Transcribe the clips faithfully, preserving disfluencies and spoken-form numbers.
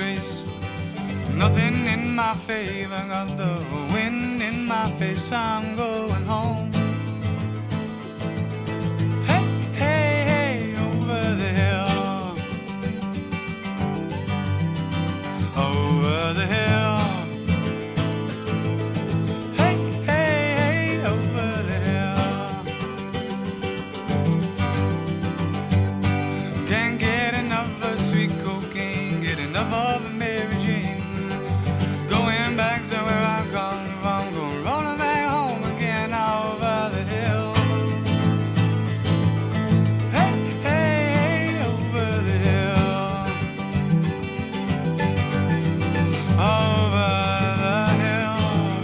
trace. Nothing in my favor, got the wind in my face. I'm going home. Hey, hey, hey, over the hill, over the hill. Hey, hey, hey, over the hill. Can't get enough of sweet cocaine, get enough of a Mary Jane. Going back to where I come from, going rolling back home again over the hill. Hey, hey, hey, over the hill, over the hill.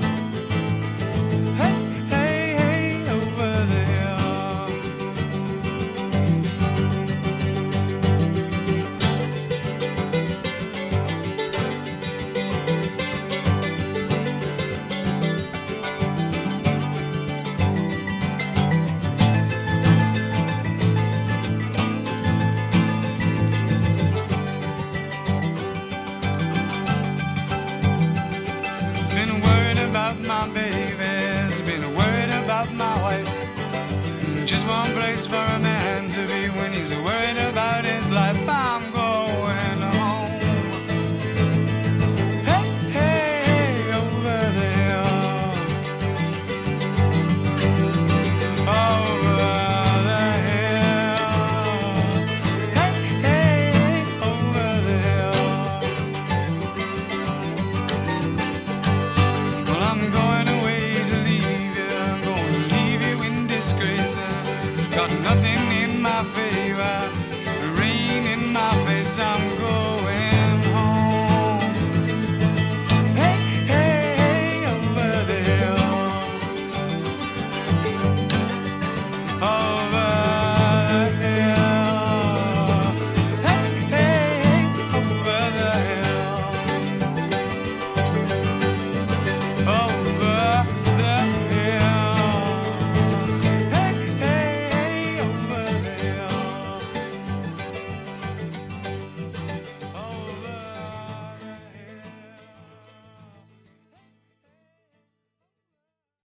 Hey, hey, hey, over the hill. Been worried about my babies, been worried about my wife. Just one place for a man to be when he's worried about